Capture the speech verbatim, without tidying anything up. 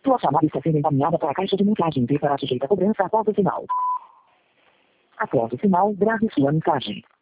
Sua chamada está sendo encaminhada para a caixa de mensagem e será sujeita a cobrança após o sinal. Após o sinal, grave sua mensagem.